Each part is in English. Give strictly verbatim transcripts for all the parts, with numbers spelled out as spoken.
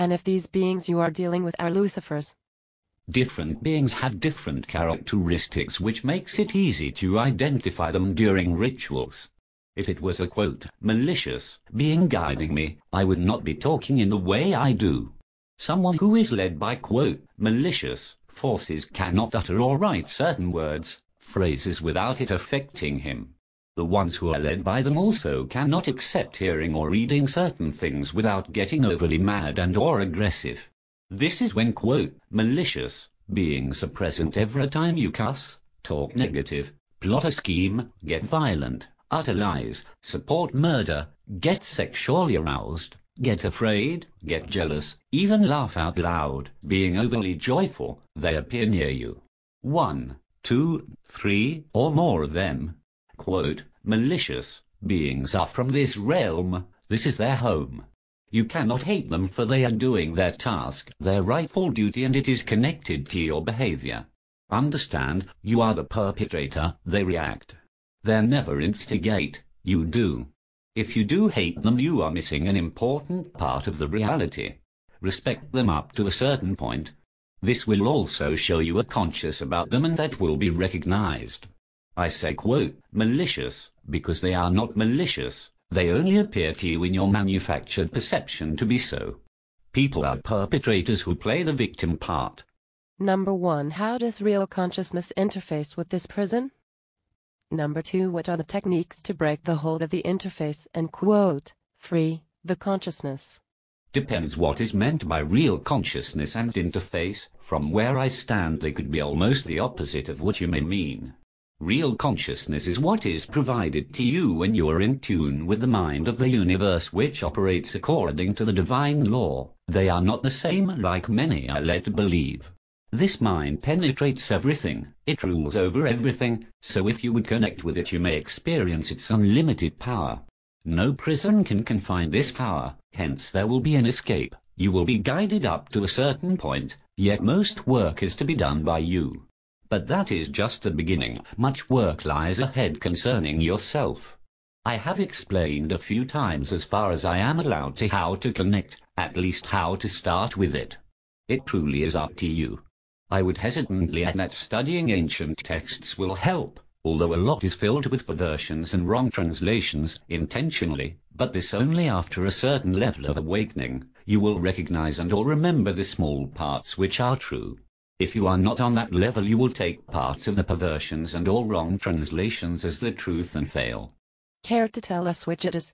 And if these beings you are dealing with are Lucifers? Different beings have different characteristics, which makes it easy to identify them during rituals. If it was a, quote, malicious being guiding me, I would not be talking in the way I do. Someone who is led by, quote, malicious forces cannot utter or write certain words, phrases without it affecting him. The ones who are led by them also cannot accept hearing or reading certain things without getting overly mad and or aggressive. This is when, quote, malicious beings are present every time you cuss, talk negative, plot a scheme, get violent, utter lies, support murder, get sexually aroused, get afraid, get jealous, even laugh out loud, being overly joyful. They appear near you. One, two, three, or more of them. Quote, malicious beings are from this realm. This is their home. You cannot hate them, for they are doing their task, their rightful duty, and it is connected to your behavior. Understand, you are the perpetrator, they react. They never instigate, you do. If you do hate them, you are missing an important part of the reality. Respect them up to a certain point. This will also show you are conscious about them, and that will be recognized. I say, quote, malicious, because they are not malicious. They only appear to you in your manufactured perception to be so. People are perpetrators who play the victim part. Number one, how does real consciousness interface with this prison? Number two, what are the techniques to break the hold of the interface and, quote, free the consciousness? Depends what is meant by real consciousness and interface. From where I stand, they could be almost the opposite of what you may mean. Real consciousness is what is provided to you when you are in tune with the mind of the universe, which operates according to the divine law. They are not the same like many are led to believe. This mind penetrates everything, it rules over everything, so if you would connect with it, you may experience its unlimited power. No prison can confine this power, hence there will be an escape. You will be guided up to a certain point, yet most work is to be done by you. But that is just the beginning. Much work lies ahead concerning yourself. I have explained a few times, as far as I am allowed, to how to connect, at least how to start with it. It truly is up to you. I would hesitantly add that studying ancient texts will help, although a lot is filled with perversions and wrong translations, intentionally, but this only after a certain level of awakening. You will recognize and or remember the small parts which are true. If you are not on that level, you will take parts of the perversions and or wrong translations as the truth and fail. Care to tell us which it is?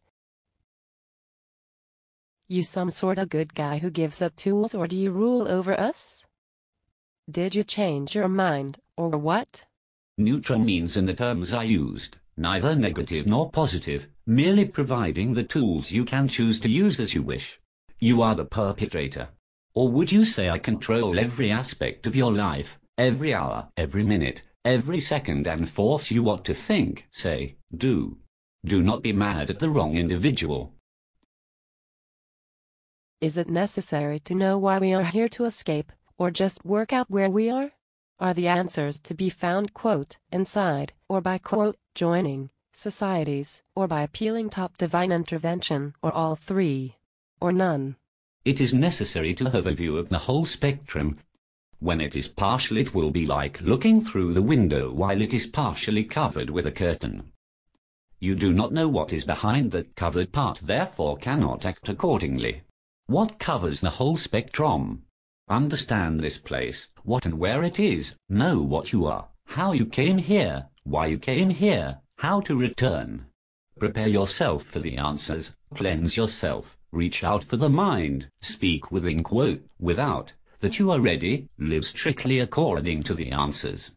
You some sort of good guy who gives up tools, or do you rule over us? Did you change your mind, or what? Neutral means in the terms I used, neither negative nor positive, merely providing the tools you can choose to use as you wish. You are the perpetrator. Or would you say I control every aspect of your life, every hour, every minute, every second, and force you what to think, say, do? Do not be mad at the wrong individual. Is it necessary to know why we are here to escape, or just work out where we are? Are the answers to be found, quote, inside, or by, quote, joining societies, or by appealing top divine intervention, or all three, or none? It is necessary to have a view of the whole spectrum. When it is partial, it will be like looking through the window while it is partially covered with a curtain. You do not know what is behind that covered part, therefore cannot act accordingly. What covers the whole spectrum? Understand this place, what and where it is, know what you are, how you came here, why you came here, how to return. Prepare yourself for the answers, cleanse yourself. Reach out for the mind, speak within, quote, without, that you are ready, live strictly according to the answers.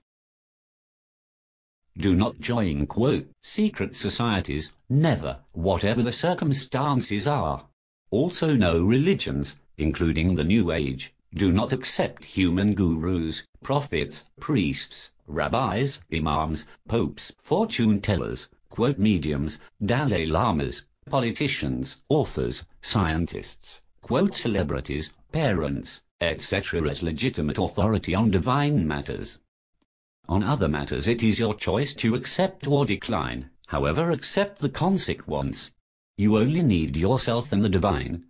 Do not join, quote, secret societies, never, whatever the circumstances are. Also no religions, including the New Age. Do not accept human gurus, prophets, priests, rabbis, imams, popes, fortune tellers, quote, mediums, Dalai Lamas, politicians, authors, scientists, quote, celebrities, parents, et cetera as legitimate authority on divine matters. On other matters it is your choice to accept or decline, however accept the consequence. You only need yourself and the divine,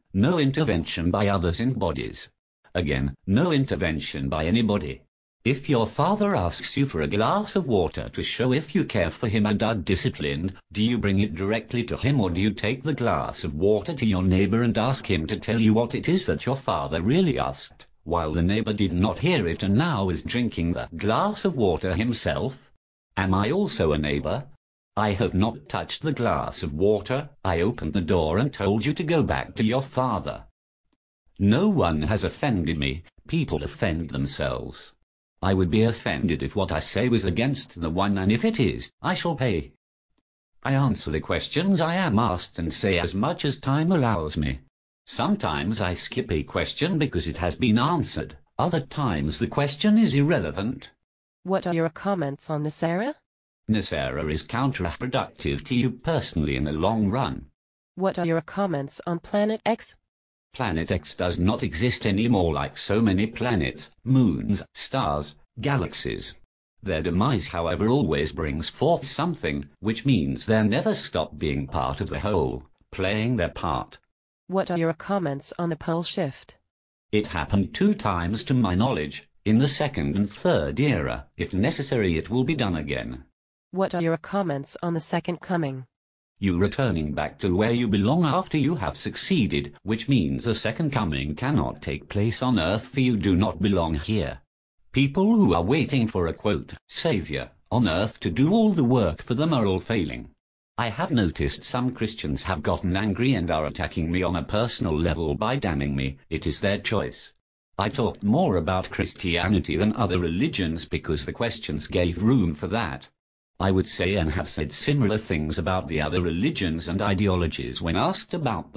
No intervention by others in bodies. Again, no intervention by anybody. If your father asks you for a glass of water to show if you care for him and are disciplined, do you bring it directly to him, or do you take the glass of water to your neighbor and ask him to tell you what it is that your father really asked, while the neighbor did not hear it and now is drinking the glass of water himself? Am I also a neighbor? I have not touched the glass of water. I opened the door and told you to go back to your father. No one has offended me. People offend themselves. I would be offended if what I say was against the one, and if it is, I shall pay. I answer the questions I am asked and say as much as time allows me. Sometimes I skip a question because it has been answered. Other times the question is irrelevant. What are your comments on NESARA? NESARA is counterproductive to you personally in the long run. What are your comments on Planet X? Planet X does not exist anymore, like so many planets, moons, stars, galaxies. Their demise, however, always brings forth something, which means they never stop being part of the whole, playing their part. What are your comments on the pole shift? It happened two times to my knowledge, in the second and third era. If necessary, it will be done again. What are your comments on the second coming? You returning back to where you belong after you have succeeded, which means a second coming cannot take place on earth, for you do not belong here. People who are waiting for a, quote, savior, on earth to do all the work for them are all failing. I have noticed some Christians have gotten angry and are attacking me on a personal level by damning me. It is their choice. I talked more about Christianity than other religions because the questions gave room for that. I would say and have said similar things about the other religions and ideologies when asked about them.